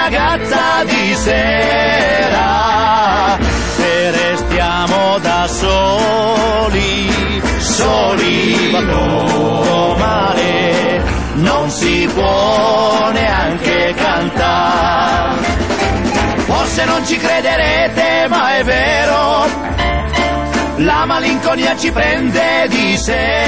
ragazza di sera, se restiamo da soli, soli va tutto male, non si può neanche cantare. Forse non ci crederete, ma è vero, la malinconia ci prende di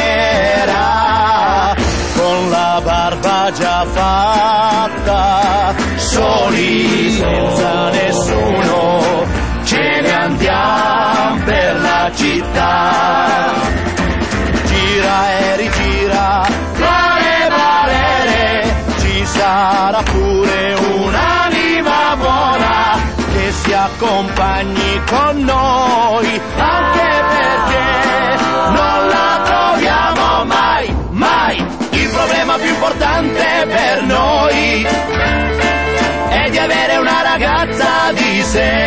sera, con la barba già fatta, soli senza nessuno, ce ne andiamo per la città. Gira e rigira, mare valere, ci sarà pure un'anima buona che si accompagni con noi, anche perché non la troviamo mai, mai. Il problema più importante per noi è di avere una ragazza di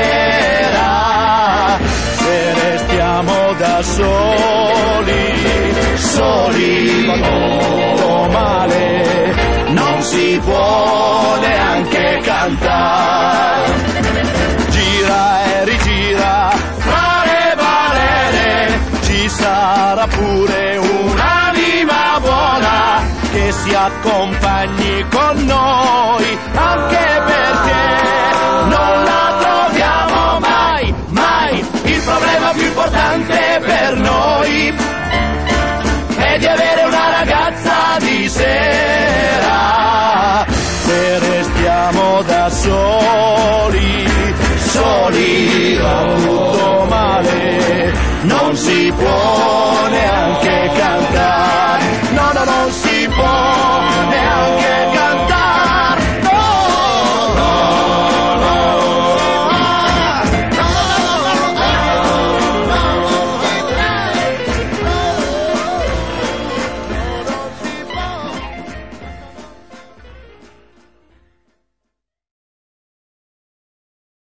sera, se restiamo da soli, soli va tutto male, non si può neanche cantare. Gira e rigira, mare valere, ci sarà pure un'anima buona che si accompagni con noi, anche perché non la troviamo mai, mai. Il problema più importante per noi è di avere una ragazza di sera, se restiamo da soli, soli va tutto male, non si può